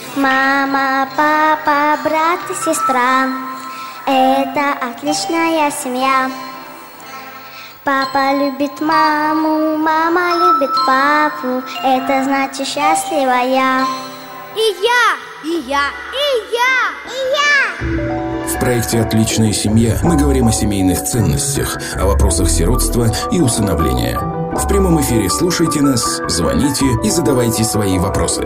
Мама, папа, брат и сестра — это отличная семья. Папа любит маму, мама любит папу, это значит счастливая. И я, и я, и я, и я. В проекте «Отличная семья» мы говорим о семейных ценностях, о вопросах сиротства и усыновления. В прямом эфире слушайте нас, звоните и задавайте свои вопросы.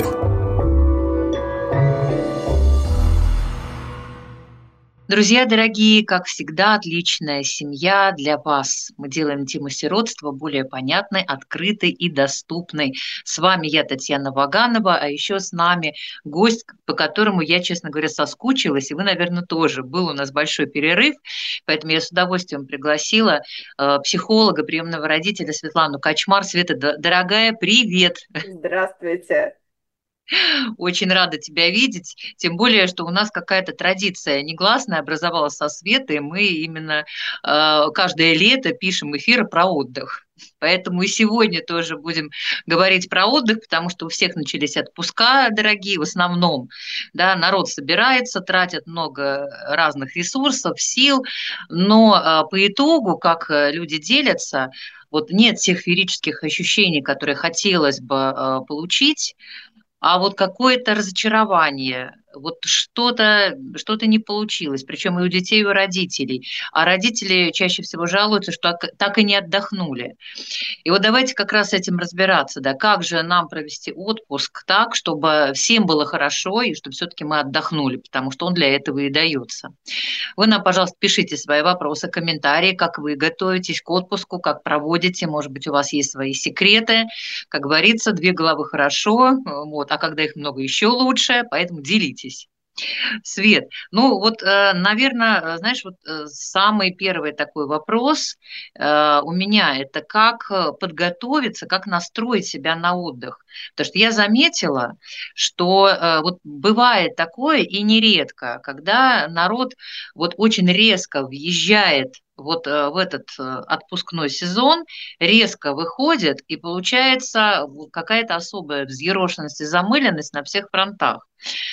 Друзья дорогие, как всегда, отличная семья для вас. Мы делаем тему сиротства более понятной, открытой и доступной. С вами я, Татьяна Ваганова, а еще с нами гость, по которому я, честно говоря, соскучилась, и вы, наверное, тоже. Был у нас большой перерыв, поэтому я с удовольствием пригласила психолога, приемного родителя Светлану Качмар. Света, дорогая, привет! Здравствуйте! Очень рада тебя видеть, тем более, что у нас какая-то традиция негласная образовалась со Светой, мы именно каждое лето пишем эфиры про отдых. Поэтому и сегодня тоже будем говорить про отдых, потому что у всех начались отпуска дорогие, в основном, да, народ собирается, тратит много разных ресурсов, сил, но по итогу, как люди делятся, вот нет тех феерических ощущений, которые хотелось бы получить, а вот какое-то разочарование, вот что-то не получилось, причем и у детей, и у родителей. А родители чаще всего жалуются, что так и не отдохнули. И вот давайте как раз с этим разбираться, да, как же нам провести отпуск так, чтобы всем было хорошо и чтобы все-таки мы отдохнули, потому что он для этого и дается. Вы нам, пожалуйста, пишите свои вопросы, комментарии, как вы готовитесь к отпуску, как проводите, может быть, у вас есть свои секреты. Как говорится, две головы хорошо, вот, а когда их много, еще лучше, поэтому делитесь. Свет, ну вот, наверное, знаешь, вот самый первый такой вопрос у меня — это как подготовиться, как настроить себя на отдых. Потому что я заметила, что вот бывает такое и нередко, когда народ вот очень резко въезжает вот в этот отпускной сезон, резко выходит, и получается какая-то особая взъерошенность и замыленность на всех фронтах.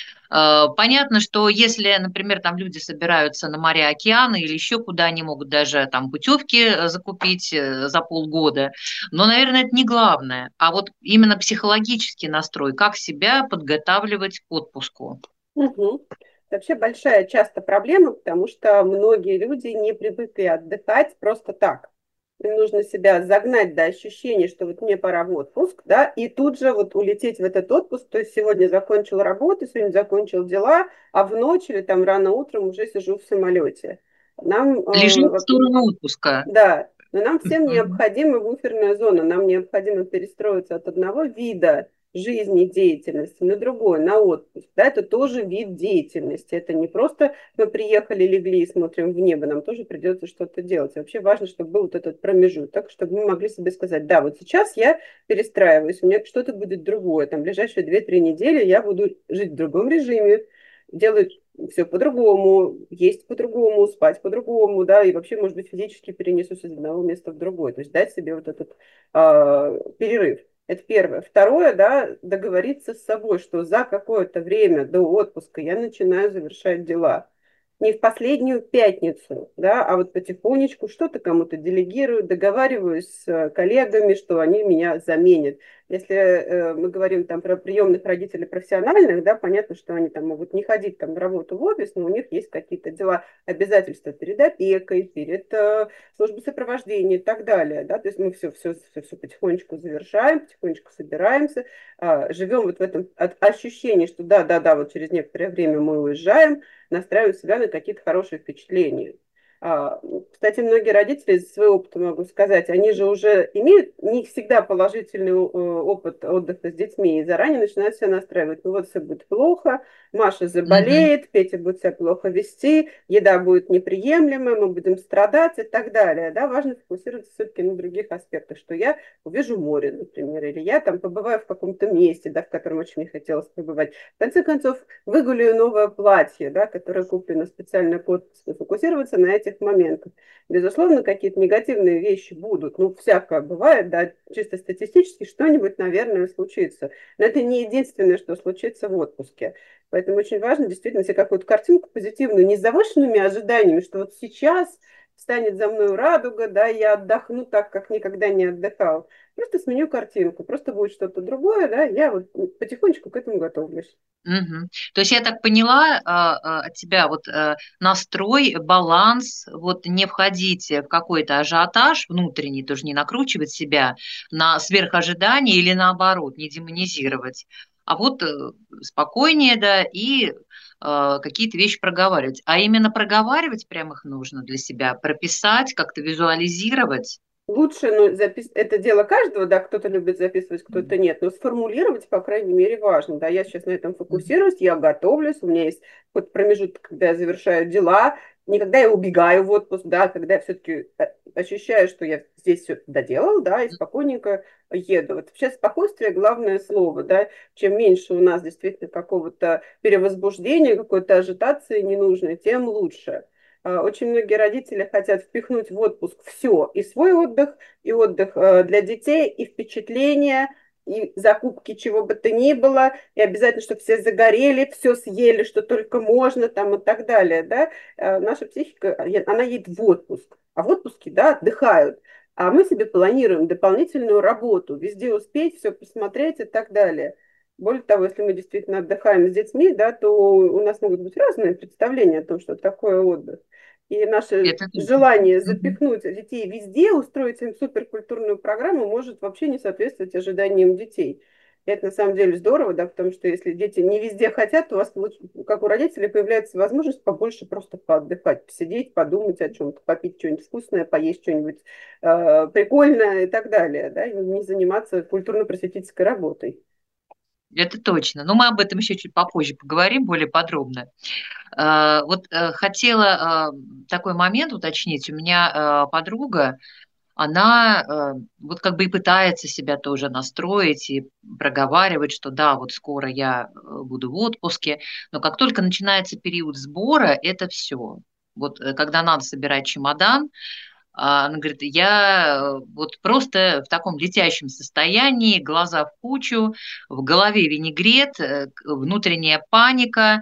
Понятно, что если, например, там люди собираются на моря, океаны или еще куда, они могут даже там путевки закупить за полгода, но, наверное, это не главное. А вот именно психологический настрой, как себя подготавливать к отпуску. Угу. Вообще большая часто проблема, потому что многие люди не привыкли отдыхать просто так. Им нужно себя загнать до ощущения, что вот мне пора в отпуск, да, и тут же вот улететь в этот отпуск. То есть сегодня закончил работу, сегодня закончил дела, а в ночь или там рано утром уже сижу в самолете. Нам, Лежу в сторону отпуска. да, но нам всем необходима буферная зона, нам необходимо перестроиться от одного вида жизни, деятельности на другой, на отпуск. Да, это тоже вид деятельности. Это не просто мы приехали, легли и смотрим в небо, нам тоже придется что-то делать. И вообще важно, чтобы был вот этот промежуток, чтобы мы могли себе сказать, да, вот сейчас я перестраиваюсь, у меня что-то будет другое. Там ближайшие 2-3 недели я буду жить в другом режиме, делать все по-другому, есть по-другому, спать по-другому, да, и вообще, может быть, физически перенесусь из одного места в другое. То есть дать себе вот этот перерыв. Это первое. Второе, да, договориться с собой, что за какое-то время до отпуска я начинаю завершать дела. Не в последнюю пятницу, да, а вот потихонечку что-то кому-то делегирую, договариваюсь с коллегами, что они меня заменят. Если мы говорим там про приемных родителей профессиональных, да, понятно, что они там могут не ходить там на работу в офис, но у них есть какие-то дела, обязательства перед опекой, перед службой сопровождения и так далее, да, то есть мы все потихонечку завершаем, потихонечку собираемся, живем вот в этом ощущении, что да, вот через некоторое время мы уезжаем, настраиваем себя на какие-то хорошие впечатления. Кстати, многие родители из своего опыта могу сказать, они же уже имеют не всегда положительный опыт отдыха с детьми и заранее начинают себя настраивать. Ну вот все будет плохо, Маша заболеет, Петя будет себя плохо вести, еда будет неприемлемая, мы будем страдать и так далее. Да, важно фокусироваться все-таки на других аспектах, что я увижу море, например, или я там побываю в каком-то месте, да, в котором очень не хотелось побывать. В конце концов, выгуляю новое платье, да, которое куплено специально под отпуск, фокусироваться на этих этих моментов. Безусловно, какие-то негативные вещи будут, ну, всякое бывает, да, чисто статистически что-нибудь, наверное, случится. Но это не единственное, что случится в отпуске. Поэтому очень важно действительно себе какую-то картинку позитивную, не с завышенными ожиданиями, что вот сейчас станет за мной радуга, да, я отдохну так, как никогда не отдыхал. Просто сменю картинку, просто будет что-то другое, да, я вот потихонечку к этому готовлюсь. Мгм. То есть я так поняла от тебя вот настрой, баланс, вот не входить в какой-то ажиотаж внутренний, тоже не накручивать себя на сверхожидание или наоборот, не демонизировать, а вот спокойнее, да, и какие-то вещи проговаривать. А именно проговаривать прям их нужно для себя, прописать, как-то визуализировать. Лучше, ну, это дело каждого, да, кто-то любит записывать, кто-то нет, но сформулировать, по крайней мере, важно, да, я сейчас на этом Мгм. фокусируюсь, я готовлюсь, у меня есть какой-то промежуток, когда я завершаю дела, не когда я убегаю в отпуск, да, когда я все-таки ощущаю, что я здесь все доделал, да, и спокойненько еду. Вот сейчас спокойствие главное слово, да, чем меньше у нас действительно какого-то перевозбуждения, какой-то ажитации ненужной, тем лучше. Очень многие родители хотят впихнуть в отпуск все, и свой отдых, и отдых для детей, и впечатления, и закупки чего бы то ни было, и обязательно, чтобы все загорели, все съели, что только можно, там и так далее, да. Наша психика, она едет в отпуск, а в отпуске, да, отдыхают. А мы себе планируем дополнительную работу, везде успеть, все посмотреть и так далее. Более того, если мы действительно отдыхаем с детьми, да, то у нас могут быть разные представления о том, что такое отдых. И наше Это точно. желание Мгм. запихнуть детей везде, устроить им суперкультурную программу, может вообще не соответствовать ожиданиям детей. И это на самом деле здорово, да, потому что если дети не везде хотят, то у вас, как у родителей, появляется возможность побольше просто поотдыхать, посидеть, подумать о чем-то, попить что-нибудь вкусное, поесть что-нибудь прикольное и так далее, да, и не заниматься культурно-просветительской работой. Это точно. Но мы об этом еще чуть попозже поговорим более подробно. Вот хотела такой момент уточнить. У меня подруга, она вот как бы и пытается себя тоже настроить и проговаривать, что да, вот скоро я буду в отпуске, но как только начинается период сбора, это все. Вот когда надо собирать чемодан, она говорит, я вот просто в таком летящем состоянии, глаза в кучу, в голове винегрет, внутренняя паника,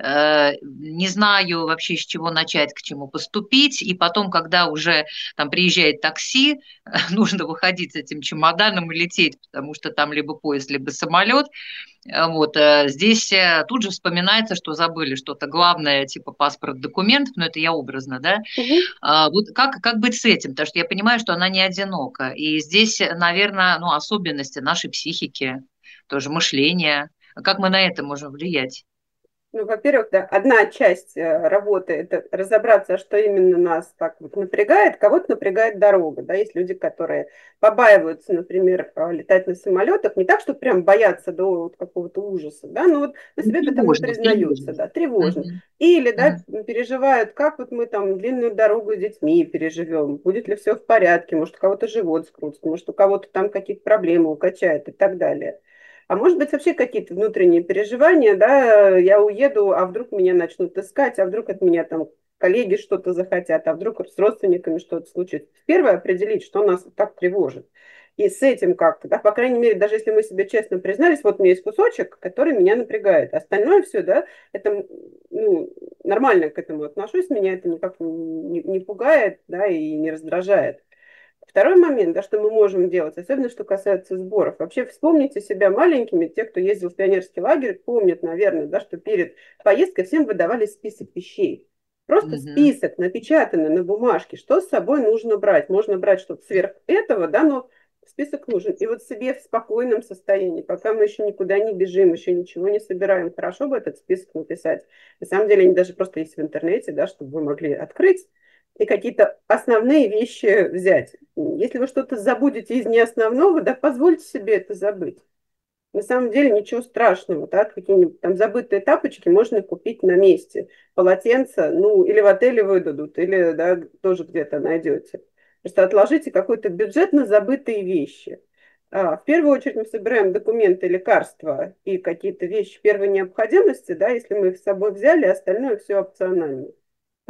не знаю вообще, с чего начать, к чему поступить. И потом, когда уже там приезжает такси, нужно выходить с этим чемоданом и лететь, потому что там либо поезд, либо самолет. Вот, здесь тут же вспоминается, что забыли что-то главное, типа паспорт, документов, но это я образно, да. Мгм. Вот как быть с этим? Потому что я понимаю, что она не одинока. И здесь, наверное, ну, особенности нашей психики, тоже мышления. Как мы на это можем влиять? Ну, во-первых, да, одна часть работы– это разобраться, что именно нас так вот напрягает. Кого-то напрягает дорога, да, есть люди, которые побаиваются, например, летать на самолетах, не так, что прям боятся до вот какого-то ужаса, да, но вот на Ну, себе об этом не тревожно, признаются, тревожно. да, тревожно. Мгм. Или, да, Мгм. переживают, как вот мы там длинную дорогу с детьми переживем, будет ли все в порядке, может, у кого-то живот скрутит, может, у кого-то там какие-то проблемы укачает и так далее. А может быть, вообще какие-то внутренние переживания, да, я уеду, а вдруг меня начнут искать, а вдруг от меня там коллеги что-то захотят, а вдруг с родственниками что-то случится. Первое, определить, что нас так тревожит. И с этим как-то, да, по крайней мере, даже если мы себе честно признались, вот у меня есть кусочек, который меня напрягает. Остальное все, да, это, ну, нормально к этому отношусь, меня это никак не пугает, да, и не раздражает. Второй момент, да, что мы можем делать, особенно что касается сборов. Вообще вспомните себя маленькими, те, кто ездил в пионерский лагерь, помнят, наверное, да, что перед поездкой всем выдавали список вещей. Просто Мгм. список, напечатанный на бумажке, что с собой нужно брать. Можно брать что-то сверх этого, да, но список нужен. И вот себе в спокойном состоянии, пока мы еще никуда не бежим, еще ничего не собираем, хорошо бы этот список написать. На самом деле они даже просто есть в интернете, да, чтобы вы могли открыть и какие-то основные вещи взять. Если вы что-то забудете из неосновного, да, позвольте себе это забыть. На самом деле ничего страшного, да, какие-нибудь там забытые тапочки можно купить на месте. Полотенце, ну, или в отеле выдадут, или, да, тоже где-то найдете. Просто отложите какой-то бюджет на забытые вещи. В первую очередь мы собираем документы, лекарства и какие-то вещи первой необходимости, да, если мы их с собой взяли, остальное все опционально.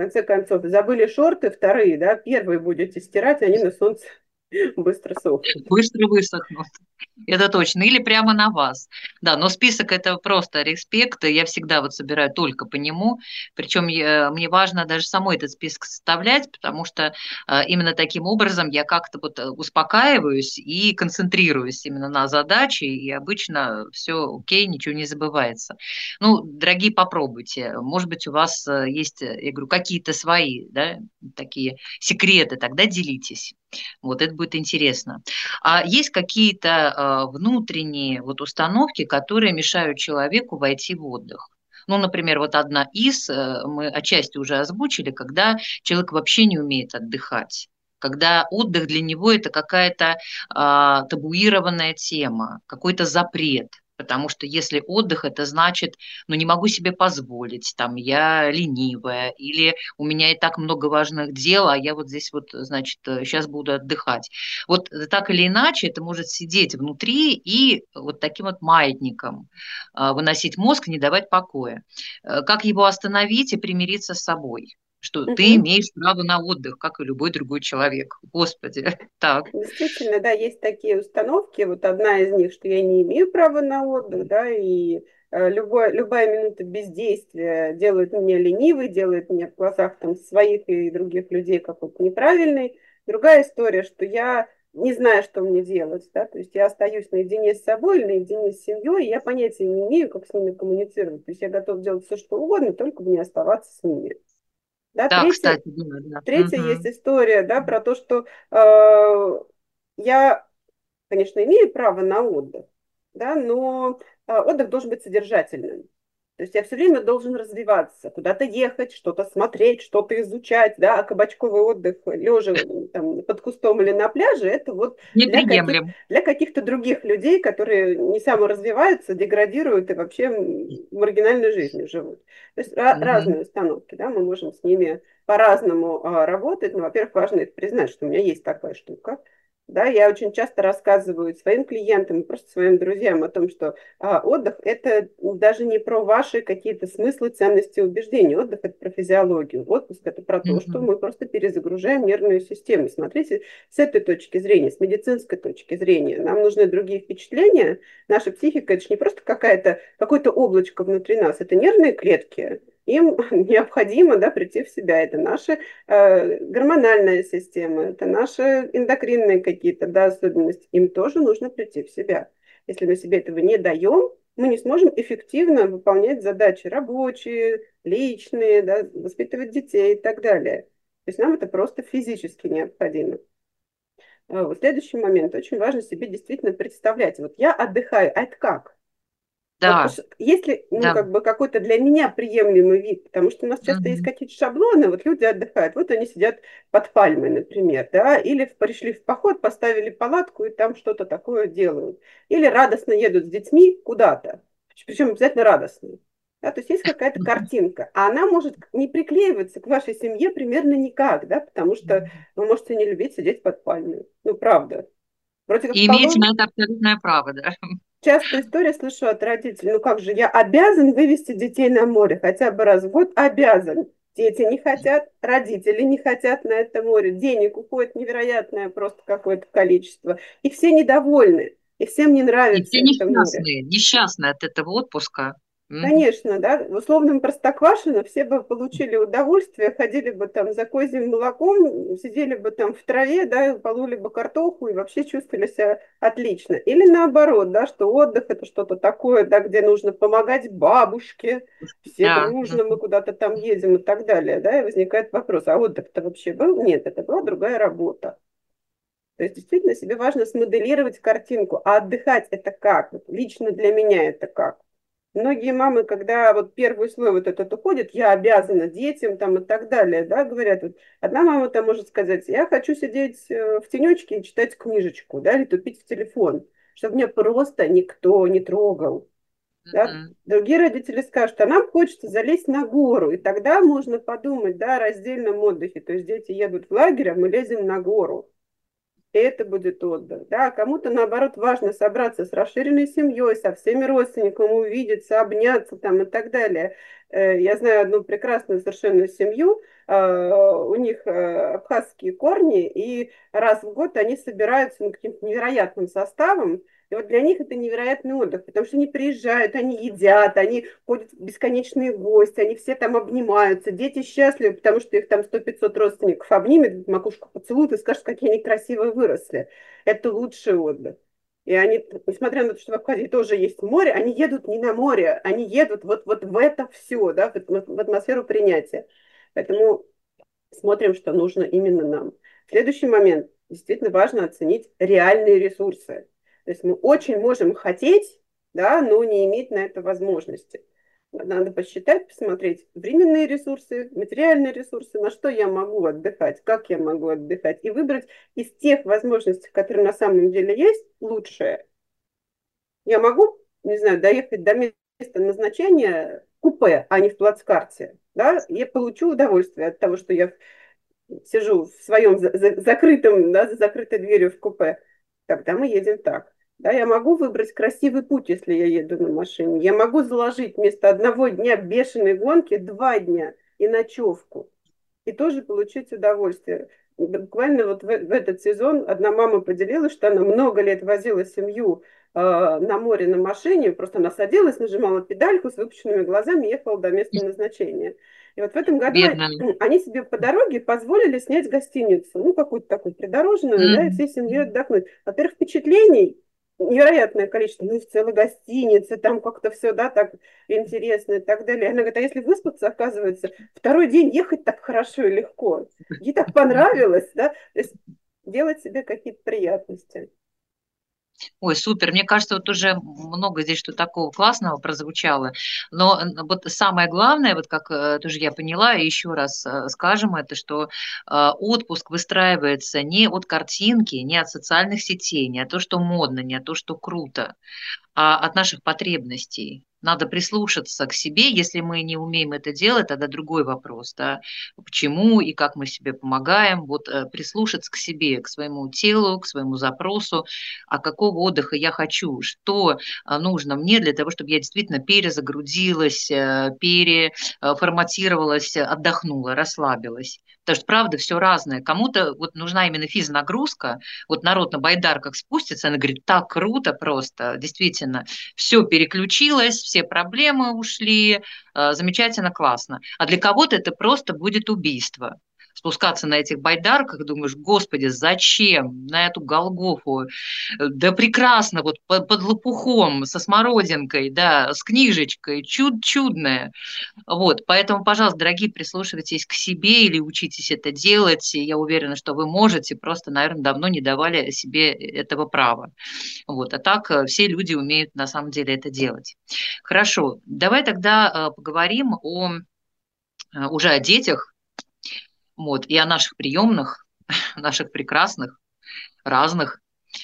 конце концов, забыли шорты вторые, да, первые будете стирать, они на солнце быстро сохнут. Быстро высохнут. Это точно. Или прямо на вас. Да, но список это просто респект. Я всегда вот собираю только по нему. Причем мне важно даже самой этот список составлять, потому что именно таким образом я как-то вот успокаиваюсь и концентрируюсь именно на задаче, и обычно все окей, ничего не забывается. Ну, дорогие, попробуйте. Может быть, у вас есть, я говорю, какие-то свои, да, такие секреты, тогда делитесь. Вот это будет интересно. А есть какие-то внутренние вот установки, которые мешают человеку войти в отдых? Ну, например, вот одна из, мы отчасти уже озвучили, когда человек вообще не умеет отдыхать, когда отдых для него это какая-то табуированная тема, какой-то запрет. Потому что если отдых, это значит, ну, не могу себе позволить, там, я ленивая, или у меня и так много важных дел, а я вот здесь вот, значит, сейчас буду отдыхать. Вот так или иначе это может сидеть внутри и вот таким вот маятником выносить мозг, не давать покоя. Как его остановить и примириться с собой? Что ты Мгм. имеешь право на отдых, как и любой другой человек. Господи, так. Действительно, да, есть такие установки. Вот одна из них, что я не имею права на отдых, да, и любая минута бездействия делает меня ленивой, делает меня в глазах там своих и других людей какой-то неправильной. Другая история, что я не знаю, что мне делать, да, то есть я остаюсь наедине с собой или наедине с семьей, и я понятия не имею, как с ними коммуницировать. То есть я готов делать все, что угодно, только бы не оставаться с ними. Да, Да, третье, кстати, да, да. Третья есть Мгм. история, да, про то, что я, конечно, имею право на отдых, да, но отдых должен быть содержательным. То есть я все время должен развиваться, куда-то ехать, что-то смотреть, что-то изучать, да, а кабачковый отдых, лежа там под кустом или на пляже, это вот Неприемлем. для каких-то других людей, которые не саморазвиваются, деградируют и вообще маргинальной жизнью живут. То есть Мгм. разные установки, да, мы можем с ними по-разному работать, но, во-первых, важно это признать, что у меня есть такая штука. Да, я очень часто рассказываю своим клиентам и просто своим друзьям о том, что отдых – это даже не про ваши какие-то смыслы, ценности, убеждения. Отдых – это про физиологию. Отпуск – это про то, что Мгм. мы просто перезагружаем нервную систему. Смотрите, с этой точки зрения, с медицинской точки зрения, нам нужны другие впечатления. Наша психика – это же не просто какое-то облачко внутри нас, это нервные клетки. Им необходимо, да, прийти в себя. Это наша гормональная система, это наши эндокринные какие-то, да, особенности. Им тоже нужно прийти в себя. Если мы себе этого не даем, мы не сможем эффективно выполнять задачи рабочие, личные, да, воспитывать детей и так далее. То есть нам это просто физически необходимо. Вот следующий момент. Очень важно себе действительно представлять. Вот я отдыхаю, а это как? Вот Да, есть ли, ну, да. как бы какой-то для меня приемлемый вид, потому что у нас часто есть Мгм. какие-то шаблоны, вот люди отдыхают, вот они сидят под пальмой, например, да, или пришли в поход, поставили палатку и там что-то такое делают, или радостно едут с детьми куда-то, причем обязательно радостно. Да, то есть есть какая-то картинка, а она может не приклеиваться к вашей семье примерно никак, да, потому что вы можете не любить сидеть под пальмой. Ну, правда. Вроде как И имеете на это абсолютное право, да. частая история слышу от родителей. Ну как же, я обязан вывести детей на море хотя бы раз в год, обязан. Дети не хотят, родители не хотят на это море. Денег уходит невероятное просто какое-то количество. И все недовольны, и всем не И нравится все это море. несчастные от этого отпуска. Мгм. Конечно, да, в условном Простоквашино все бы получили удовольствие, ходили бы там за козьим молоком, сидели бы там в траве, да, пололи бы картоху и вообще чувствовали себя отлично. Или наоборот, да, что отдых это что-то такое, да, где нужно помогать бабушке, все Да. дружно, мы Мгм. куда-то там едем и так далее, да, и возникает вопрос, а отдых-то вообще был? Нет, это была другая работа. То есть действительно себе важно смоделировать картинку, а отдыхать это как? Вот лично для меня это как? Многие мамы, когда вот первый слой вот этот уходит, я обязана детям там и так далее, да, говорят, вот одна мама там может сказать, я хочу сидеть в тенечке и читать книжечку, да, или тупить в телефон, чтобы меня просто никто не трогал, да. Мгм. Другие родители скажут, а нам хочется залезть на гору, и тогда можно подумать, да, о раздельном отдыхе, то есть дети едут в лагерь, а мы лезем на гору. это будет отдых. Да? А кому-то, наоборот, важно собраться с расширенной семьей, со всеми родственниками, увидеться, обняться там и так далее. Я знаю одну прекрасную совершенно семью, у них абхазские корни, и раз в год они собираются каким-то невероятным составом, и вот для них это невероятный отдых, потому что они приезжают, они едят, они ходят в бесконечные гости, они все там обнимаются, дети счастливы, потому что их там 100-500 родственников обнимет, макушку поцелуют и скажут, какие они красиво выросли. Это лучший отдых. И они, несмотря на то, что в Абхазии тоже есть море, они едут не на море, они едут вот в это все, да, в атмосферу принятия. Поэтому смотрим, что нужно именно нам. Следующий момент. Действительно важно оценить реальные ресурсы. То есть мы очень можем хотеть, да, но не иметь на это возможности. Надо посчитать, посмотреть временные ресурсы, материальные ресурсы, на что я могу отдыхать, как я могу отдыхать, и выбрать из тех возможностей, которые на самом деле есть, лучшее. Я могу, не знаю, доехать до места назначения купе, а не в плацкарте, да, я получу удовольствие от того, что я сижу в своем закрытом, да, за закрытой дверью в купе, тогда мы едем так. Да, я могу выбрать красивый путь, если я еду на машине. Я могу заложить вместо одного дня бешеной гонки 2 дня и ночевку. И тоже получить удовольствие. Буквально вот в этот сезон одна мама поделилась, что она много лет возила семью на море на машине, просто она садилась, нажимала педальку с выпущенными глазами и ехала до места назначения. И вот в этом году Бедная. они себе по дороге позволили снять гостиницу, ну, какую-то такую придорожную, да, и всей семьей отдохнуть. Во-первых, впечатлений невероятное количество, ну, и в целой гостинице, там как-то все, да, так интересно и так далее. Она говорит, а если выспаться, оказывается, второй день ехать так хорошо и легко. Ей так понравилось, да, то есть делать себе какие-то приятности. Ой, супер. Мне кажется, вот уже много здесь что такого классного прозвучало. Но вот самое главное, вот как тоже я поняла, и еще раз скажем это, что отпуск выстраивается не от картинки, не от социальных сетей, не от того, что модно, не от того, что круто, а от наших потребностей. Надо прислушаться к себе. Если мы не умеем это делать, тогда другой вопрос, да, почему и как мы себе помогаем. Вот прислушаться к себе, к своему телу, к своему запросу, а какого отдыха я хочу, что нужно мне для того, чтобы я действительно перезагрузилась, переформатировалась, отдохнула, расслабилась. Потому что, правда, все разное. Кому-то вот нужна именно физнагрузка. Вот народ на байдарках спустится, она говорит, так круто просто, действительно, все переключилось, все проблемы ушли, замечательно, классно. А для кого-то это просто будет убийство. Спускаться на этих байдарках, думаешь, господи, зачем на эту Голгофу? Да прекрасно, вот под лопухом, со смородинкой, да, с книжечкой, чудное. Вот, поэтому, пожалуйста, дорогие, прислушивайтесь к себе или учитесь это делать. Я уверена, что вы можете, просто, наверное, давно не давали себе этого права. Вот, а так все люди умеют на самом деле это делать. Хорошо, давай тогда поговорим уже о детях, вот, и о наших приемных, наших прекрасных, разных.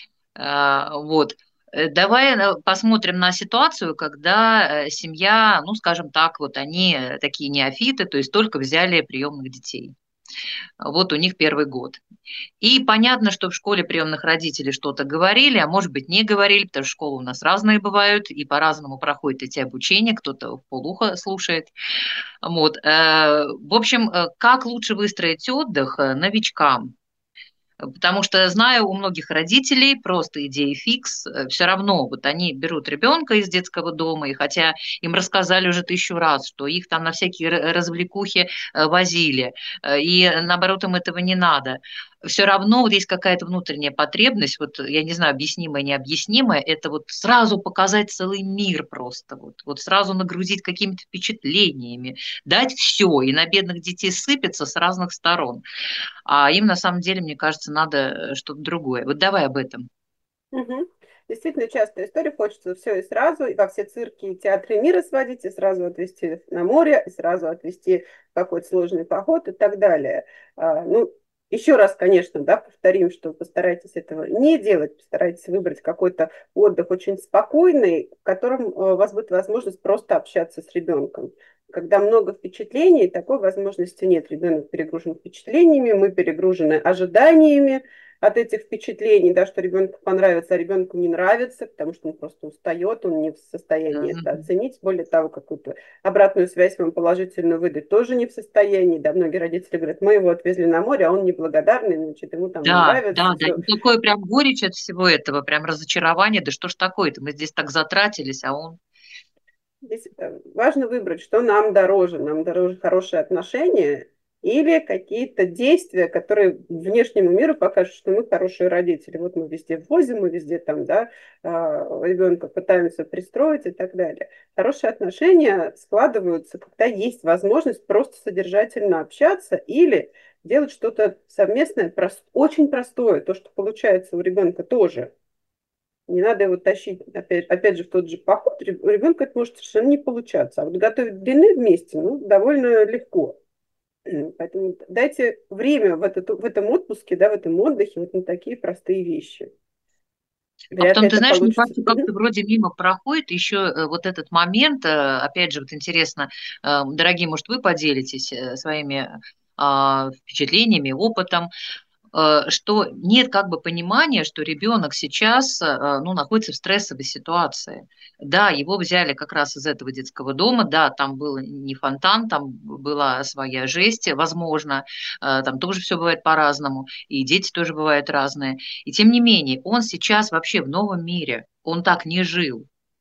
Вот. Давай посмотрим на ситуацию, когда семья, ну, скажем так, вот они такие неофиты, то есть только взяли приемных детей. Вот у них первый год. И понятно, что в школе приемных родителей что-то говорили, а может быть не говорили, потому что школы у нас разные бывают, и по-разному проходят эти обучения, кто-то в полухо слушает. Вот. В общем, как лучше выстроить отдых новичкам? Потому что знаю у многих родителей просто идея фикс, все равно вот они берут ребенка из детского дома, и хотя им рассказали уже 1000 раз, что их там на всякие развлекухи возили, и наоборот им этого не надо, все равно вот есть какая-то внутренняя потребность, вот я не знаю, объяснимая, необъяснимая, это вот сразу показать целый мир просто, вот сразу нагрузить какими-то впечатлениями, дать все, и на бедных детей сыпется с разных сторон. А им на самом деле, мне кажется, надо что-то другое. Вот давай об этом. Мгм. Действительно частая история, хочется все и сразу, и во все цирки и театры мира сводить, и сразу отвезти на море, и сразу отвезти в какой-то сложный поход и так далее. Ну, еще раз, конечно, да, повторим, что постарайтесь этого не делать, постарайтесь выбрать какой-то отдых очень спокойный, в котором у вас будет возможность просто общаться с ребенком. Когда много впечатлений, такой возможности нет. Ребенок перегружен впечатлениями, мы перегружены ожиданиями, от этих впечатлений, да, что ребенку понравится, а ребенку не нравится, потому что он просто устает, он не в состоянии это Мгм. оценить. Более того, какую-то обратную связь вам положительную выдать тоже не в состоянии. Да, многие родители говорят, мы его отвезли на море, а он неблагодарный, значит, ему там не Да, нравится, да, да. все. И такое прям горечь от всего этого, прям разочарование. Да что ж такое-то? Мы здесь так затратились, а он... Здесь важно выбрать, что нам дороже. Нам дороже хорошие отношения или какие-то действия, которые внешнему миру покажут, что мы хорошие родители. Вот мы везде возим, мы везде там, да, ребенка пытаемся пристроить и так далее. Хорошие отношения складываются, когда есть возможность просто содержательно общаться или делать что-то совместное, очень простое, то, что получается у ребенка тоже. Не надо его тащить, опять же, в тот же поход. У ребенка это может совершенно не получаться. А вот готовить блины вместе, ну, довольно легко. Поэтому дайте время в этом отпуске, да, в этом отдыхе вот на такие простые вещи. А Вряд ли потом, ты это знаешь, мне получится. кажется, как-то вроде мимо проходит еще вот этот момент, опять же, вот интересно, дорогие, может, вы поделитесь своими впечатлениями, опытом, что нет как бы понимания, что ребенок сейчас, ну, находится в стрессовой ситуации. Да, его взяли как раз из этого детского дома, да, там был не фонтан, там была своя жесть, возможно, там тоже все бывает по-разному, и дети тоже бывают разные. И тем не менее, он сейчас вообще в новом мире, он так не жил.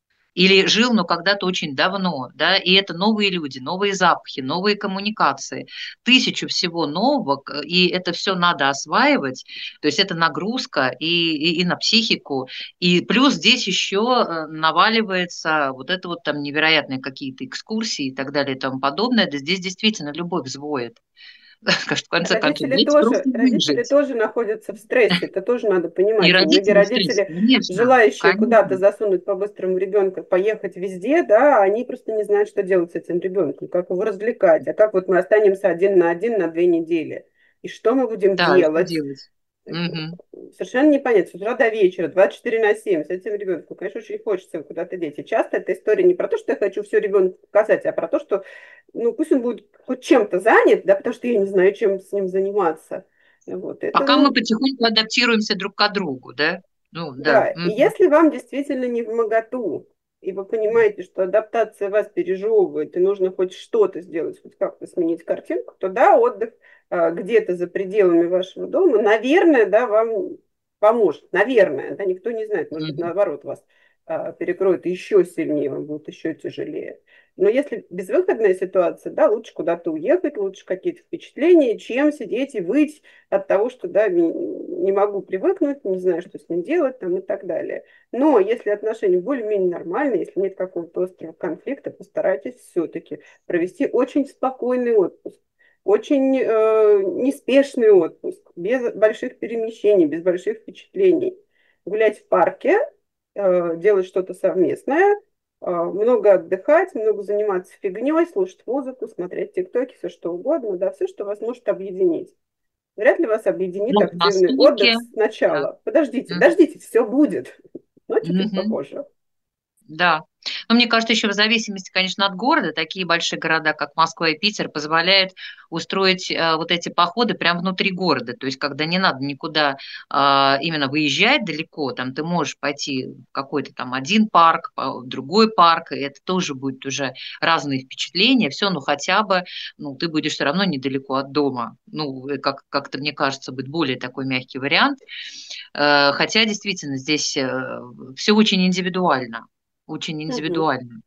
Или жил, но когда-то очень давно, да, и это новые люди, новые запахи, новые коммуникации, тысячу всего нового, и это все надо осваивать, то есть это нагрузка и на психику, и плюс здесь еще наваливается вот это вот там невероятные какие-то экскурсии и так далее и тому подобное, да здесь действительно любовь взводит, потому что в конце концов дети просто Родители выжить, тоже находятся в стрессе, это тоже надо и понимать. И многие родители в стрессе, родители, конечно, желающие куда-то конечно, засунуть по-быстрому ребенка, поехать везде, да, они просто не знают, что делать с этим ребенком, как его развлекать, а как вот мы останемся один на 2 недели, и что мы будем да, и что делать. делать? Мгм. Совершенно непонятно, с утра до вечера, 24/7 с этим ребенком. Конечно, очень хочется его куда-то деть. И часто эта история не про то, что я хочу все ребенку показать, а про то, что ну, пусть он будет хоть чем-то занят, да, потому что я не знаю, чем с ним заниматься. Вот. Это, Пока мы ну, потихоньку адаптируемся друг к другу, да? Ну, да. да, и Мгм. если вам действительно не в моготу, и вы понимаете, что адаптация вас пережевывает, и нужно хоть что-то сделать, хоть как-то сменить картинку, то да, отдых где-то за пределами вашего дома, наверное, да, вам поможет. Наверное, да, никто не знает, может быть, Мгм. наоборот, вас перекроет еще сильнее, вам будет еще тяжелее. Но если безвыходная ситуация, да, лучше куда-то уехать, лучше какие-то впечатления, чем сидеть и выть от того, что да, не могу привыкнуть, не знаю, что с ним делать там, и так далее. Но если отношения более-менее нормальные, если нет какого-то острого конфликта, постарайтесь все-таки провести очень спокойный отпуск, очень неспешный отпуск, без больших перемещений, без больших впечатлений. Гулять в парке, делать что-то совместное, много отдыхать, много заниматься фигней, слушать музыку, смотреть тиктоки, все что угодно, да, все, что вас может объединить. Вряд ли вас объединит Много активный отдых настойки, да. сначала. Подождите, Мгм. дождите, все будет, но чуть-чуть Мгм. попозже. Да. Но мне кажется, еще в зависимости, конечно, от города, такие большие города, как Москва и Питер, позволяют устроить вот эти походы прямо внутри города. То есть, когда не надо никуда именно выезжать далеко, там ты можешь пойти в какой-то там один парк, в другой парк, и это тоже будет уже разные впечатления, все, ну хотя бы, ну ты будешь все равно недалеко от дома. Ну, как-то, мне кажется, будет более такой мягкий вариант. Хотя, действительно, здесь все очень индивидуально. Очень Мгм. индивидуально.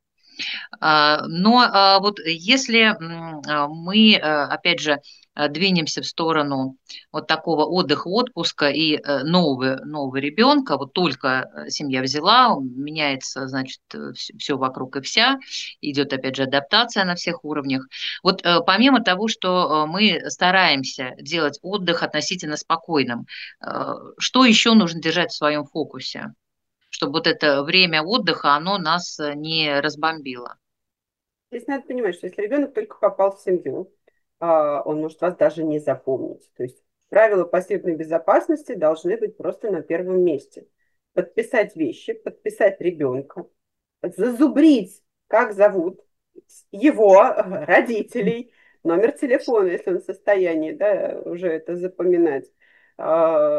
Но вот если мы, опять же, двинемся в сторону вот такого отдыха, отпуска и нового ребенка, вот только семья взяла, меняется, значит, все вокруг и вся, идет, опять же, адаптация на всех уровнях. Вот помимо того, что мы стараемся делать отдых относительно спокойным, что еще нужно держать в своем фокусе? Чтобы вот это время отдыха, оно нас не разбомбило. Здесь надо понимать, что если ребенок только попал в семью, он может вас даже не запомнить. То есть правила пассивной безопасности должны быть просто на первом месте. Подписать вещи, подписать ребенка, зазубрить, как зовут его, родителей, номер телефона, если он в состоянии, да, уже это запоминать,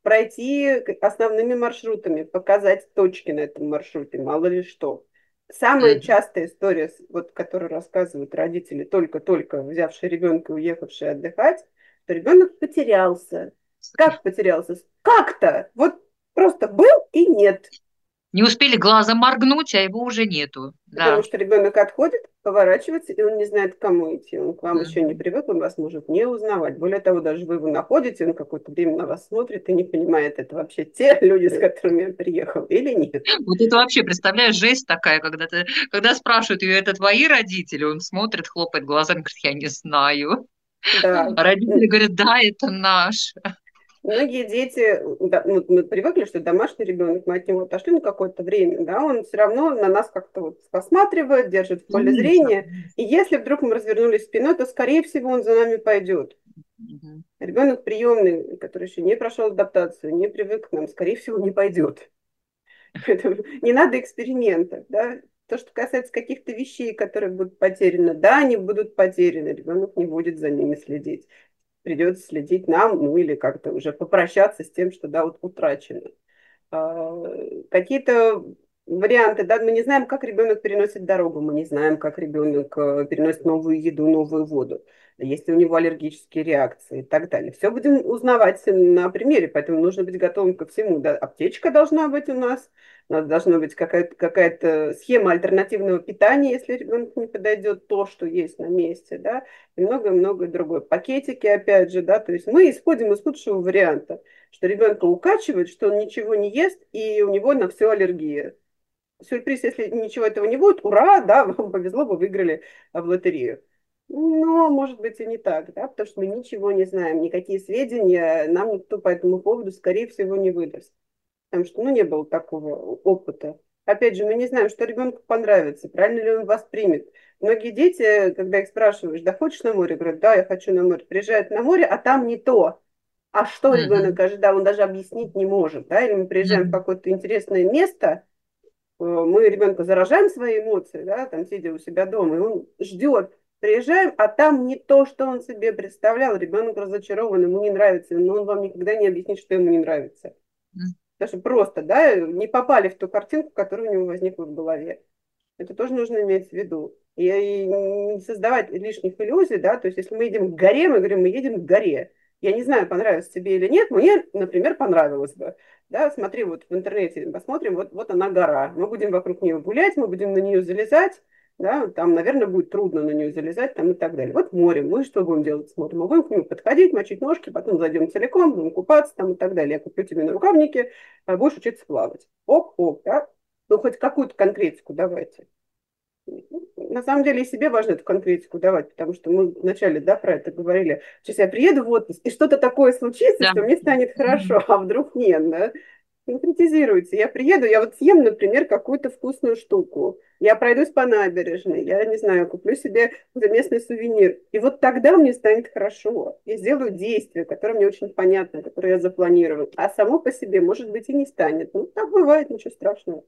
пройти основными маршрутами, показать точки на этом маршруте, мало ли что. Самая частая история, вот, которую рассказывают родители, только-только взявшие ребенка и уехавшие отдыхать, что ребенок потерялся. Как потерялся? Как-то. Вот просто был и нет. Не успели глазом моргнуть, а его уже нету. Потому Да. что ребенок отходит, поворачивается, и он не знает, к кому идти. Он к вам еще не привык, он вас может не узнавать. Более того, даже вы его находите, он какое-то время на вас смотрит и не понимает, это вообще те люди, с которыми он приехал, или нет. Вот это вообще, представляешь, жесть такая, когда спрашивают ее, это твои родители, он смотрит, хлопает глазами, говорит, я не знаю. Да. А родители говорят, да, это наш. Многие дети, да, мы привыкли, что домашний ребенок, мы от него отошли на какое-то время, да, он все равно на нас как-то вот посматривает, держит в поле зрения, и если вдруг мы развернулись спиной, то, скорее всего, он за нами пойдет. Ребенок приемный, который еще не прошел адаптацию, не привык к нам, скорее всего, не пойдет. Поэтому не надо экспериментов, да. То, что касается каких-то вещей, которые будут потеряны, да, они будут потеряны, ребенок не будет за ними следить. Придется следить нам, ну или как-то уже попрощаться с тем, что да, вот утрачено. Какие-то варианты, да, мы не знаем, как ребенок переносит дорогу, мы не знаем, как ребенок переносит новую еду, новую воду, есть ли у него аллергические реакции и так далее. Все будем узнавать на примере, поэтому нужно быть готовым ко всему. Да, аптечка должна быть у нас, у нас должна быть какая-то схема альтернативного питания, если ребенок не подойдет то, что есть на месте, да, и многое-многое другое. Пакетики, опять же, да, то есть мы исходим из худшего варианта, что ребенка укачивает, что он ничего не ест, и у него на все аллергия. Сюрприз, если ничего этого не будет, ура, да, вам повезло, вы выиграли в лотерею. Но, может быть, и не так, да, потому что мы ничего не знаем, никакие сведения нам никто по этому поводу, скорее всего, не выдаст. Потому что, ну, не было такого опыта. Опять же, мы не знаем, что ребенку понравится, правильно ли он воспримет. Многие дети, когда их спрашиваешь, да, хочешь на море? Говорят, да, я хочу на море. Приезжают на море, а там не то. А что ребенок ожидал, он даже объяснить не может, да, или мы приезжаем в какое-то интересное место, мы ребенка заражаем свои эмоции, да, там сидя у себя дома, и он ждет, приезжаем, а там не то, что он себе представлял, ребенок разочарован, ему не нравится, но он вам никогда не объяснит, что ему не нравится. Даже просто, да, не попали в ту картинку, которая у него возникла в голове. Это тоже нужно иметь в виду. И не создавать лишних иллюзий, да, то есть если мы едем к горе, мы говорим, мы едем к горе. Я не знаю, понравилось тебе или нет, мне, например, понравилось бы. Да, смотри, вот в интернете посмотрим, вот она гора. Мы будем вокруг нее гулять, мы будем на нее залезать, да, там, наверное, будет трудно на нее залезать, там и так далее. Вот море, мы что будем делать с морем? Мы будем к нему подходить, мочить ножки, потом зайдем целиком, будем купаться там и так далее. Я куплю тебе на рукавнике, будешь учиться плавать. Ок, да? Ну, хоть какую-то конкретику давайте. На самом деле и себе важно эту конкретику давать, потому что мы вначале, да, про это говорили. Сейчас я приеду в отпуск, и что-то такое случится, Да. что мне станет хорошо, а вдруг нет, да? Конкретизируйте. Я приеду, я вот съем, например, какую-то вкусную штуку. Я пройдусь по набережной, я не знаю, куплю себе местный сувенир. И вот тогда мне станет хорошо. Я сделаю действие, которое мне очень понятно, которое я запланирую. А само по себе, может быть, и не станет. Ну, так бывает, ничего страшного.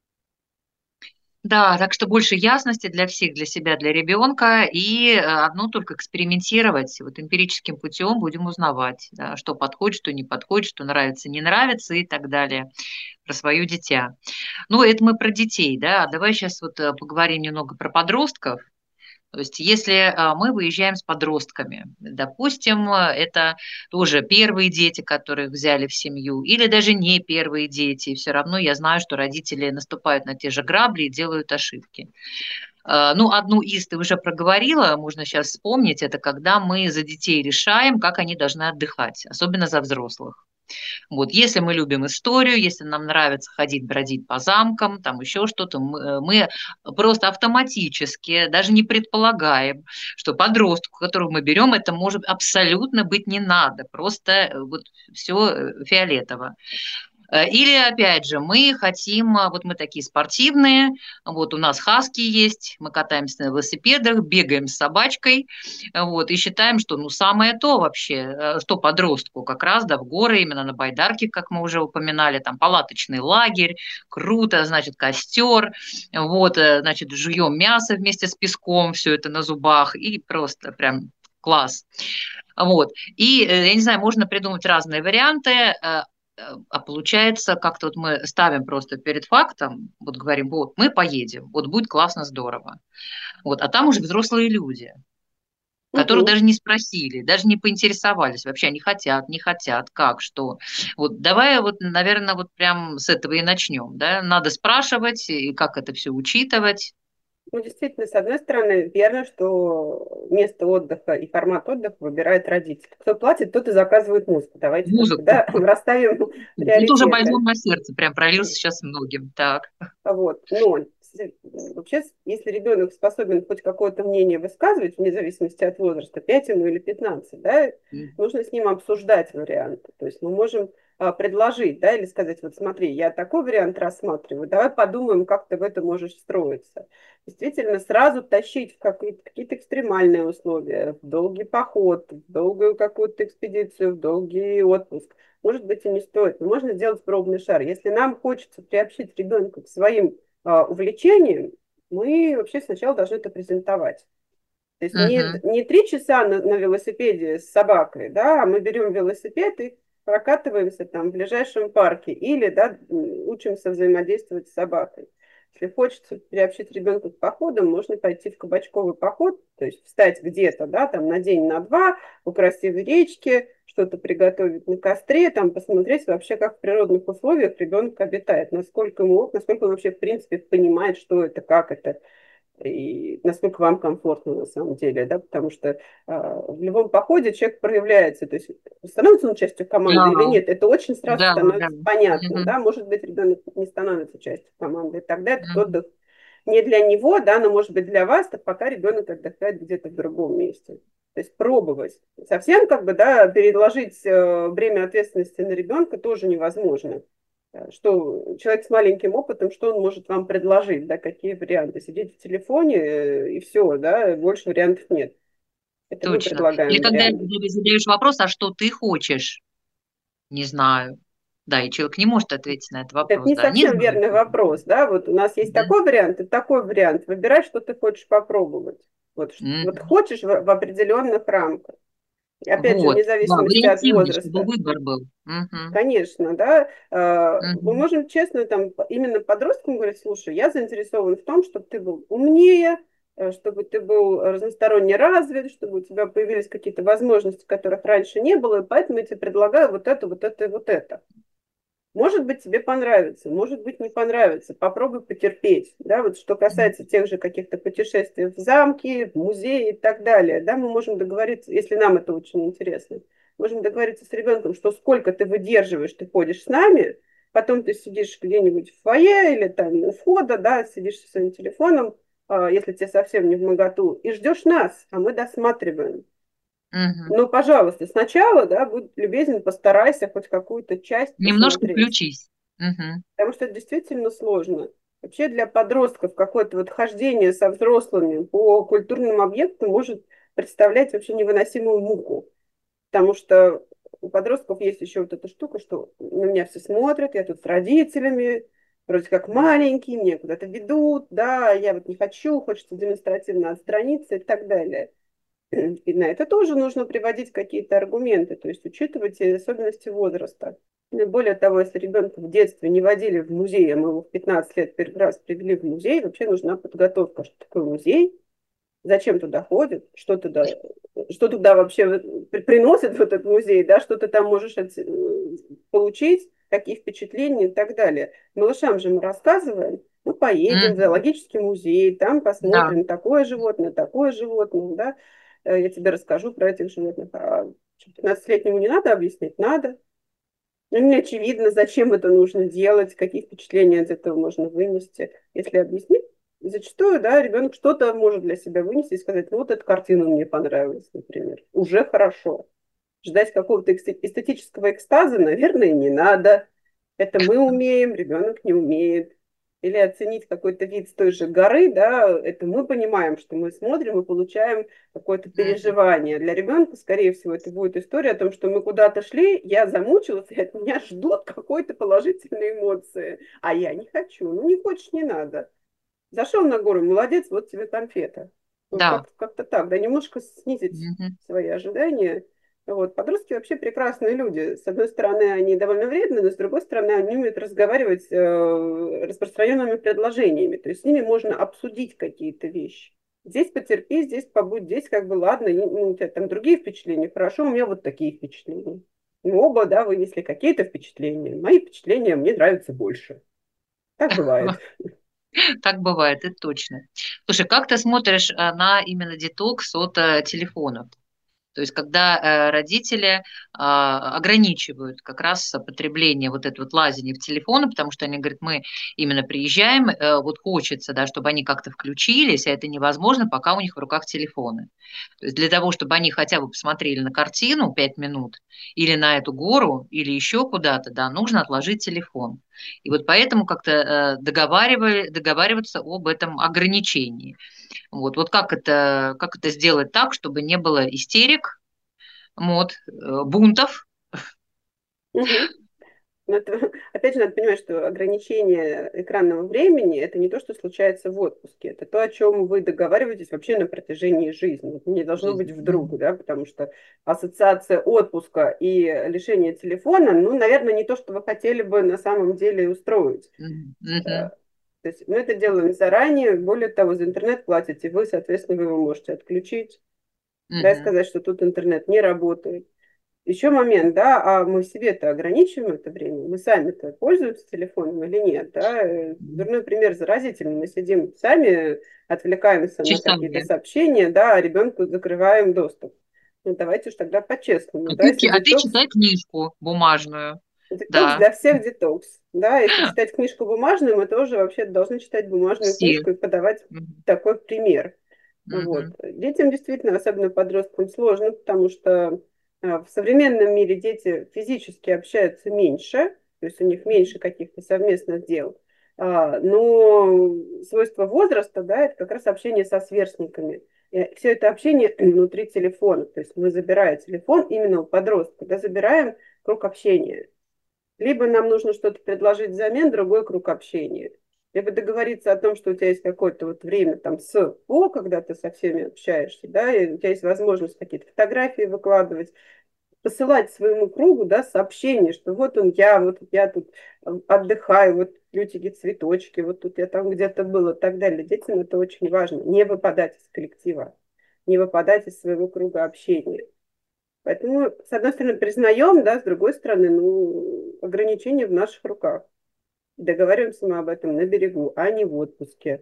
Да, так что больше ясности для всех, для себя, для ребенка, и одно только экспериментировать. Вот эмпирическим путем будем узнавать, да, что подходит, что не подходит, что нравится, не нравится и так далее про свое дитя. Ну, это мы про детей, да. Давай сейчас вот поговорим немного про подростков. То есть если мы выезжаем с подростками, допустим, это тоже первые дети, которых взяли в семью, или даже не первые дети, все равно я знаю, что родители наступают на те же грабли и делают ошибки. Ну, одну из ты уже проговорила, можно сейчас вспомнить, это когда мы за детей решаем, как они должны отдыхать, особенно за взрослых. Вот, если мы любим историю, если нам нравится ходить, бродить по замкам, там еще что-то, мы просто автоматически, даже не предполагаем, что подростку, которого мы берем, это может абсолютно быть не надо, просто вот все фиолетово. Или, опять же, мы хотим, вот мы такие спортивные, вот у нас хаски есть, мы катаемся на велосипедах, бегаем с собачкой, вот, и считаем, что, ну, самое то вообще, что подростку как раз, да, в горы, именно на байдарке, как мы уже упоминали, там, палаточный лагерь, круто, значит, костер, вот, значит, жуем мясо вместе с песком, все это на зубах, и просто прям класс. Вот, и, я не знаю, можно придумать разные варианты. А получается, как-то вот мы ставим просто перед фактом, вот говорим, вот мы поедем, вот будет классно, здорово. Вот, а там уже взрослые люди, которые Мгм. даже не спросили, даже не поинтересовались вообще, они хотят, не хотят, как, что. Вот давай вот, наверное, вот прям с этого и начнем, да? Надо спрашивать, и как это все учитывать. Ну, действительно, с одной стороны, верно, что место отдыха и формат отдыха выбирает родитель. Кто платит, тот и заказывает музыку. Давайте как-то, Музыку. да, расставим Тут уже приоритеты. бальзам на сердце прям пролился сейчас многим. Так. Вот. Но вообще, если ребенок способен хоть какое-то мнение высказывать, вне зависимости от возраста, 5 ему или 15, да, нужно с ним обсуждать варианты. То есть мы можем предложить, да, или сказать, вот смотри, я такой вариант рассматриваю, давай подумаем, как ты в это можешь встроиться. Действительно, сразу тащить в какие-то экстремальные условия, в долгий поход, в долгую какую-то экспедицию, в долгий отпуск, может быть, и не стоит. Но можно сделать пробный шар. Если нам хочется приобщить ребенка к своим увлечениям, мы вообще сначала должны это презентовать. То есть Мгм. не 3 часа на велосипеде с собакой, да, а мы берем велосипед и прокатываемся там в ближайшем парке или, да, учимся взаимодействовать с собакой. Если хочется приобщить ребенка к походам, можно пойти в кабачковый поход, то есть встать где-то, да, там на день, на два, у красивой речки, что-то приготовить на костре, там посмотреть вообще, как в природных условиях ребенок обитает, насколько он вообще в принципе понимает, что это, как это, и насколько вам комфортно на самом деле, да, потому что в любом походе человек проявляется, то есть становится он частью команды или Да, нет, это очень сразу да, да. становится понятно, Мгм. да, может быть, ребенок не становится частью команды, и тогда этот Мгм. отдых не для него, да, но может быть для вас, так пока ребенок отдыхает где-то в другом месте. То есть пробовать. Совсем как бы, да, переложить бремя ответственности на ребенка тоже невозможно. Что человек с маленьким опытом, что он может вам предложить, да, какие варианты? Сидеть в телефоне и все, да, больше вариантов нет. Это мы Точно. Или предлагаем когда варианты. задаешь вопрос, а что ты хочешь? Не знаю. Да, и человек не может ответить на этот Это вопрос, не да, не совсем знаю. верный вопрос, да, вот у нас есть Да. такой вариант и такой вариант. Выбирай, что ты хочешь попробовать. Вот Мгм. хочешь в определенных рамках. И опять же, Вот, вне да, зависимости от вариативнее, чтобы возраста. выбор был. Мгм. Конечно, да. Мы Мгм. можем честно там именно подросткам говорить, слушай, я заинтересован в том, чтобы ты был умнее, чтобы ты был разносторонне развит, чтобы у тебя появились какие-то возможности, которых раньше не было, и поэтому я тебе предлагаю вот это, вот это и вот это. Может быть, тебе понравится, может быть, не понравится. Попробуй потерпеть. Да, вот что касается тех же каких-то путешествий в замки, в музеи и так далее. Да, мы можем договориться, если нам это очень интересно, можем договориться с ребенком, что сколько ты выдерживаешь, ты ходишь с нами, потом ты сидишь где-нибудь в фойе или там у входа, да, сидишь со своим телефоном, если тебе совсем не в моготу, и ждешь нас, а мы досматриваем. Мгм. Ну, пожалуйста, сначала, да, будь любезен, постарайся хоть какую-то часть Немножко посмотреть. включись. Мгм. Потому что это действительно сложно. Вообще для подростков какое-то вот хождение со взрослыми по культурным объектам может представлять вообще невыносимую муку. Потому что у подростков есть еще вот эта штука, что на меня все смотрят, я тут с родителями, вроде как маленький, меня куда-то ведут, да, я вот не хочу, хочется демонстративно отстраниться и так далее. И на это тоже нужно приводить какие-то аргументы, то есть учитывать и особенности возраста. И более того, если ребенка в детстве не водили в музей, а мы его в 15 лет первый раз привели в музей, вообще нужна подготовка. Что такое музей? Зачем туда ходят? Что туда вообще приносит в этот музей? Да? Что ты там можешь получить? Какие впечатления и так далее. Малышам же мы рассказываем, ну, поедем в Мгм. зоологический музей, там Да. посмотрим такое животное, да, я тебе расскажу про этих животных. А 15-летнему не надо объяснять? Надо. Ну, мне очевидно, зачем это нужно делать, какие впечатления из этого можно вынести. Если объяснить, зачастую, да, ребенок что-то может для себя вынести и сказать, ну, вот эта картина мне понравилась, например. Уже хорошо. Ждать какого-то эстетического экстаза, наверное, не надо. Это мы умеем, ребенок не умеет. Или оценить какой-то вид с той же горы, да, это мы понимаем, что мы смотрим и получаем какое-то Мгм. переживание. Для ребенка, скорее всего, это будет история о том, что мы куда-то шли, я замучилась, и от меня ждут какой-то положительной эмоции, а я не хочу. Ну, не хочешь, не надо. Зашел на гору, молодец, вот тебе конфета. Вот Да. как-то так, да, немножко снизить Мгм. свои ожидания Вот. Подростки вообще прекрасные люди. С одной стороны, они довольно вредны, но с другой стороны, они умеют разговаривать распространенными предложениями. То есть с ними можно обсудить какие-то вещи. Здесь потерпи, здесь побудь, здесь как бы ладно, ну, у тебя там другие впечатления, хорошо, у меня вот такие впечатления. Мы оба, да, вынесли какие-то впечатления. Мои впечатления мне нравятся больше. Так бывает. Так бывает, это точно. Слушай, как ты смотришь на именно детокс от телефонов? То есть когда родители ограничивают как раз потребление вот это вот лазение в телефоны, потому что они говорят, мы именно приезжаем, вот хочется, да, чтобы они как-то включились, а это невозможно, пока у них в руках телефоны. То есть для того, чтобы они хотя бы посмотрели на картину 5 минут или на эту гору, или еще куда-то, да, нужно отложить телефон. И вот поэтому как-то договариваться об этом ограничении. Вот как это сделать так, чтобы не было истерик, вот, бунтов? Мгм. Но это, опять же, надо понимать, что ограничение экранного времени – это не то, что случается в отпуске, это то, о чем вы договариваетесь вообще на протяжении жизни. Это не должно быть Жизнь. вдруг, да, потому что ассоциация отпуска и лишения телефона, ну, наверное, не то, что вы хотели бы на самом деле устроить. Мгм. Э, Мгм. То есть мы это делаем заранее, более того, за интернет платите вы, соответственно, вы его можете отключить, да, и Мгм. сказать, что тут интернет не работает. Еще момент, да, а мы себе-то ограничиваем это время, мы сами-то пользуемся телефоном или нет, да, дурной пример заразительный, мы сидим сами, отвлекаемся на какие-то Часами. сообщения, да, а ребенку закрываем доступ. Ну, давайте уж тогда по-честному, да, если А ты детокс, читай книжку бумажную. детокс Да, для всех детокс, да, если читать книжку бумажную, мы тоже вообще должны читать бумажную все. книжку и подавать Мгм. такой пример. Вот. Мгм. Детям действительно, особенно подросткам, сложно, потому что в современном мире дети физически общаются меньше, то есть у них меньше каких-то совместных дел. Но свойство возраста, да, это как раз общение со сверстниками. И все это общение внутри телефона. То есть мы, забирая телефон именно у подростка, да, забираем круг общения. Либо нам нужно что-то предложить взамен, другой круг общения. Либо договориться о том, что у тебя есть какое-то вот время там с по, когда ты со всеми общаешься, да, и у тебя есть возможность какие-то фотографии выкладывать, посылать своему кругу, да, сообщение, что вот я тут отдыхаю, вот лютики, цветочки, вот тут я там где-то был и так далее. Детям это очень важно, не выпадать из коллектива, не выпадать из своего круга общения. Поэтому, с одной стороны, признаем, да, с другой стороны, ну, ограничения в наших руках. Договариваемся мы об этом на берегу, а не в отпуске.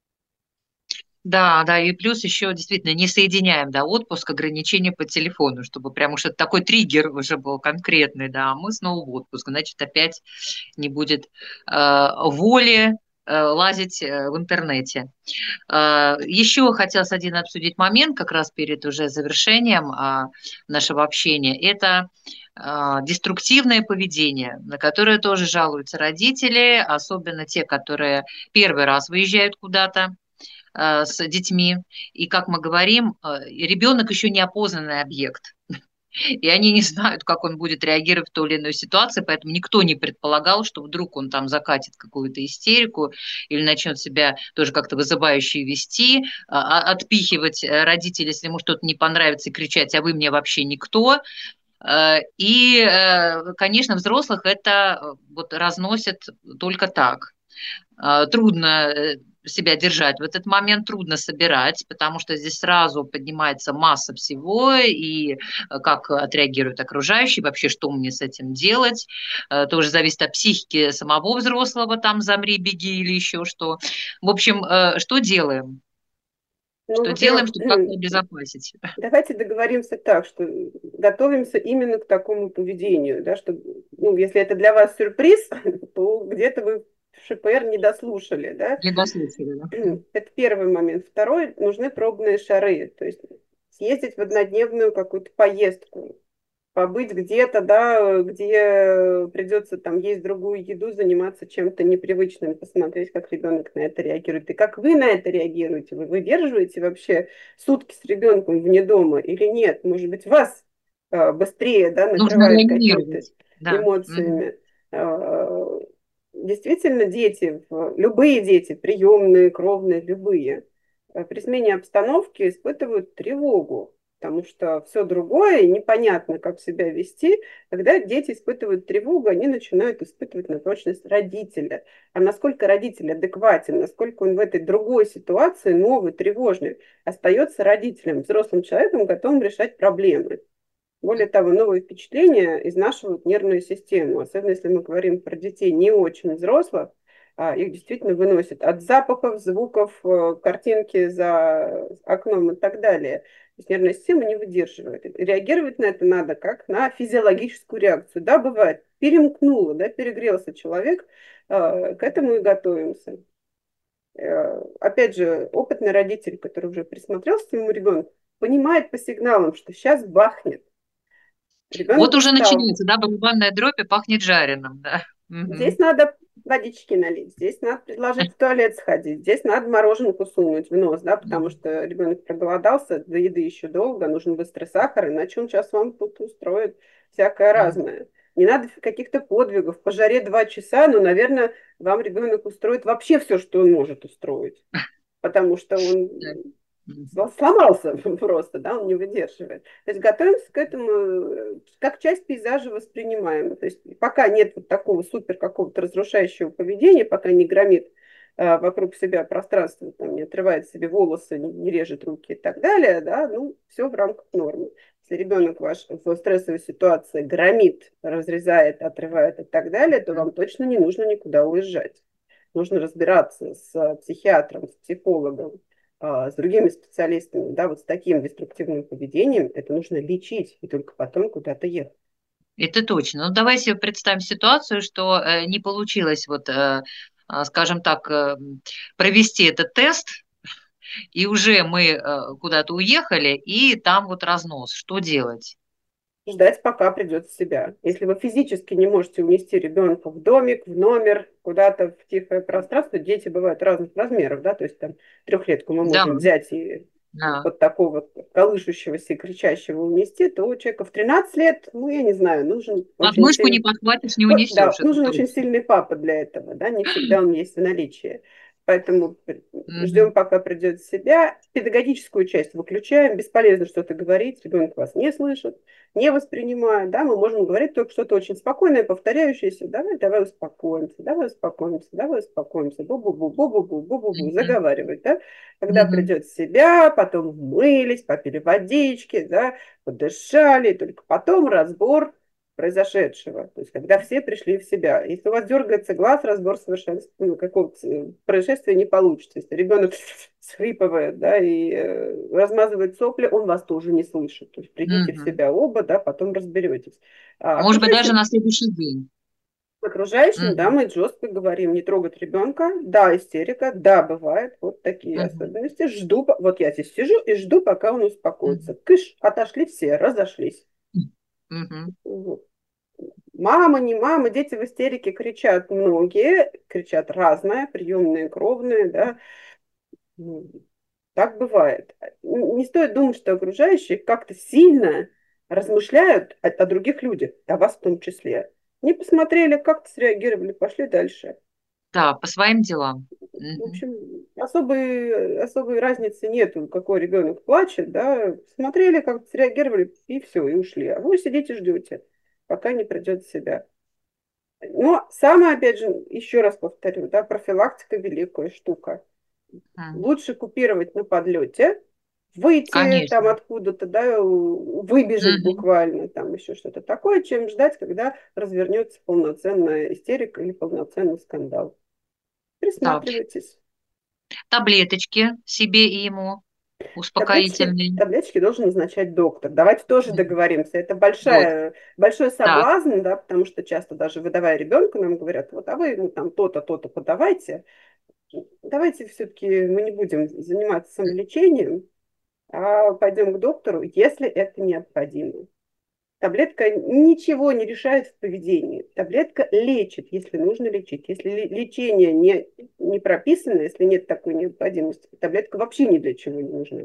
Да, да, и плюс еще действительно не соединяем, да, отпуск, ограничения по телефону, чтобы прям уж это такой триггер уже был конкретный, да, а мы снова в отпуск, значит, опять не будет воли лазить в интернете. Еще хотелось один обсудить момент, как раз перед уже завершением нашего общения. Это деструктивное поведение, на которое тоже жалуются родители, особенно те, которые первый раз выезжают куда-то с детьми. И, как мы говорим, ребенок еще не опознанный объект. И они не знают, как он будет реагировать в той или иной ситуации, поэтому никто не предполагал, что вдруг он там закатит какую-то истерику или начнет себя тоже как-то вызывающе вести, отпихивать родителей, если ему что-то не понравится, и кричать, а вы мне вообще никто. Конечно, взрослых это вот разносит только так. Трудно себя держать в этот момент, трудно собирать, потому что здесь сразу поднимается масса всего, и как отреагируют окружающие, вообще что мне с этим делать, тоже зависит от психики самого взрослого, там замри, беги или еще что. В общем, что делаем? Ну, Что делаем, во-первых, чтобы как-то обезопасить? давайте договоримся так, что готовимся именно к такому поведению, да, что, ну, если это для вас сюрприз, то где-то вы ШПР не дослушали, да. Не дослушали, да? Это первый момент. Второй, нужны пробные шары, то есть съездить в однодневную какую-то поездку, побыть где-то, да, где придется там есть другую еду, заниматься чем-то непривычным, посмотреть, как ребенок на это реагирует. И как вы на это реагируете? Вы выдерживаете вообще сутки с ребенком вне дома или нет? Может быть, вас быстрее, да, Нужно накрывает какими-то реагировать, да. Мгм. эмоциями. А, Действительно, дети, любые дети, приемные, кровные, любые, при смене обстановки испытывают тревогу. потому что все другое, непонятно, как себя вести. Когда дети испытывают тревогу, они начинают испытывать на прочность родителя. А насколько родитель адекватен, насколько он в этой другой ситуации, новой, тревожной, остается родителем, взрослым человеком, готовым решать проблемы. Более того, новые впечатления изнашивают нервную систему, особенно если мы говорим про детей не очень взрослых, их действительно выносит от запахов, звуков, картинки за окном и так далее. То есть нервная система не выдерживает. И реагировать на это надо как на физиологическую реакцию. Да, бывает, перемкнуло, да, перегрелся человек, к этому и готовимся. Опять же, опытный родитель, который уже присмотрелся к своему ребенку, понимает по сигналам, что сейчас бахнет. Вот Ребенок уже устал. начинается, да, барабанная дробь и пахнет жареным, да. Здесь Мгм. надо водички налить, здесь надо предложить в туалет сходить, здесь надо мороженку сунуть в нос, да, потому Мгм. что ребенок проголодался, до еды еще долго, нужен быстрый сахар, иначе он сейчас вам тут устроит всякое Мгм. разное. Не надо каких-то подвигов. По жаре 2 часа, но, наверное, вам ребенок устроит вообще все, что он может устроить, потому что он Да. Мгм. сломался просто, да, он не выдерживает. То есть готовимся к этому, как часть пейзажа воспринимаем. То есть пока нет вот такого супер какого-то разрушающего поведения, пока не громит вокруг себя пространство, там, не отрывает себе волосы, не режет руки и так далее, да, ну, все в рамках нормы. Если ребенок ваш в стрессовой ситуации громит, разрезает, отрывает и так далее, то вам точно не нужно никуда уезжать. Нужно разбираться с психиатром, с психологом, с другими специалистами, да, вот с таким деструктивным поведением, это нужно лечить и только потом куда-то ехать. Это точно. Ну, давай себе представим ситуацию, что не получилось, вот, скажем так, провести этот тест, и уже мы куда-то уехали, и там вот разнос. Что делать? Ждать, пока придет в себя. Если вы физически не можете унести ребенка в домик, в номер, куда-то в тихое пространство, дети бывают разных размеров, да, то есть там 3-летку мы Да, можем взять и да. вот такого колышущегося и кричащего унести, то у человека в 13 лет, ну, я не знаю, нужен очень Подмышку не сильный, подхватишь, не да, унесешь, это нужен очень точно. сильный папа для этого, да, не всегда он есть в наличии. Поэтому ждем, Мгм. пока придет в себя. Педагогическую часть выключаем. Бесполезно что-то говорить. Ребенок вас не слышит, не воспринимает. Да, мы можем говорить только что-то очень спокойное, повторяющееся. Давай успокоимся, давай успокоимся, давай успокоимся. Бу-бу-бу, бу-бу-бу, бу-бу-бу. Мгм. Заговаривать, да. Когда Мгм. придет в себя, потом мылись, попили водички, да, подышали. Только потом разбор произошедшего, то есть когда все пришли в себя. Если у вас дергается глаз, разбор совершенства какого-то происшествия не получится. Если ребенок схлипывает, да, и размазывает сопли, он вас тоже не слышит. То есть придите в Мгм. себя оба, да, потом разберетесь. А Может быть, даже окружающим, на следующий день. окружающим, да, Мгм. мы жестко говорим, не трогать ребенка, да, истерика, да, бывает, вот такие Мгм. особенности. Жду, вот я здесь сижу и жду, пока он успокоится. Мгм. Кыш, отошли все, разошлись. Мгм. Вот. Мама, не мама, дети в истерике кричат многие, кричат разное, приемные, кровные, да. Ну, так бывает. Не стоит думать, что окружающие как-то сильно размышляют о других людях, о вас в том числе. Не посмотрели, как-то среагировали, пошли дальше. Да, по своим делам. В Мгм. общем, особой разницы нету, какой ребенок плачет, да. Смотрели, как среагировали, и все, и ушли. А вы сидите, ждете, пока не придет в себя. Но самое, опять же, еще раз повторю, да, профилактика великая штука. Мгм. Лучше купировать на подлете, выйти там Конечно. откуда-то, да, выбежать Мгм. буквально, там еще что-то такое, чем ждать, когда развернется полноценная истерика или полноценный скандал. Да. Присматривайтесь. Таблеточки себе и ему успокоительные. Таблеточки должен назначать доктор. Давайте тоже Мгм. договоримся. Это Вот. большой Так. соблазн, да, потому что часто даже выдавая ребенка, нам говорят, вот, а вы ему там то-то, то-то подавайте. Давайте все-таки мы не будем заниматься самолечением, а пойдем к доктору, если это необходимо. Таблетка ничего не решает в поведении. Таблетка лечит, если нужно лечить. Если лечение не прописано, если нет такой необходимости, таблетка вообще ни для чего не нужна.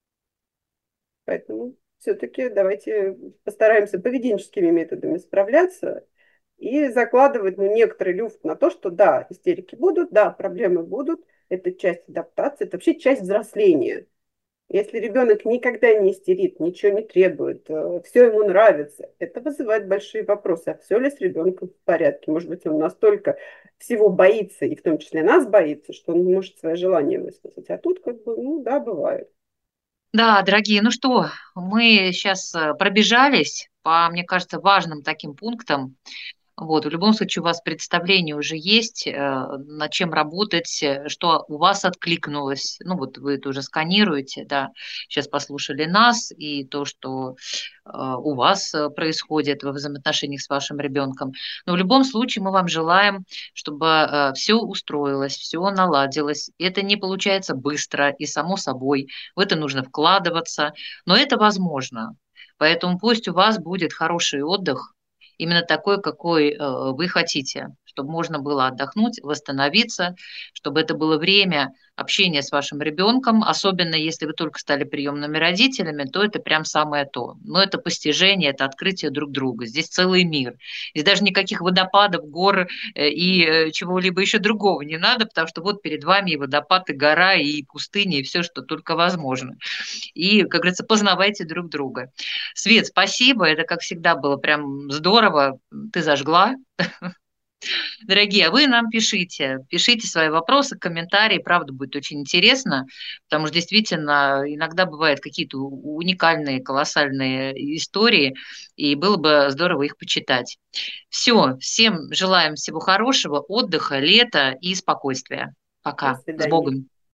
Поэтому все-таки давайте постараемся поведенческими методами справляться и закладывать ну, некоторый люфт на то, что да, истерики будут, да, проблемы будут, это часть адаптации, это вообще часть взросления. Если ребенок никогда не истерит, ничего не требует, все ему нравится, это вызывает большие вопросы. А все ли с ребенком в порядке? Может быть, он настолько всего боится, и в том числе нас боится, что он не может свои желания высказать. А тут как бы, ну да, бывает. Да, дорогие, ну что, мы сейчас пробежались по, мне кажется, важным таким пунктам. Вот, в любом случае у вас представление уже есть, над чем работать, что у вас откликнулось. Ну вот вы это уже сканируете, да, сейчас послушали нас и то, что у вас происходит во взаимоотношениях с вашим ребенком. Но в любом случае мы вам желаем, чтобы все устроилось, все наладилось. Это не получается быстро и само собой. В это нужно вкладываться, но это возможно. Поэтому пусть у вас будет хороший отдых, именно такой, какой вы хотите, чтобы можно было отдохнуть, восстановиться, чтобы это было время общения с вашим ребенком, особенно если вы только стали приемными родителями, то это прям самое то. Но это постижение, это открытие друг друга. Здесь целый мир. Здесь даже никаких водопадов, гор и чего-либо еще другого не надо, потому что вот перед вами и водопад, и гора, и пустыня, и все, что только возможно. И, как говорится, познавайте друг друга. Свет, спасибо, это, как всегда, было прям здорово, ты зажгла. Дорогие, а вы нам пишите свои вопросы, комментарии, правда, будет очень интересно, потому что действительно иногда бывают какие-то уникальные, колоссальные истории, и было бы здорово их почитать. Все, всем желаем всего хорошего, отдыха, лета и спокойствия. До Пока. С свидания. Богом.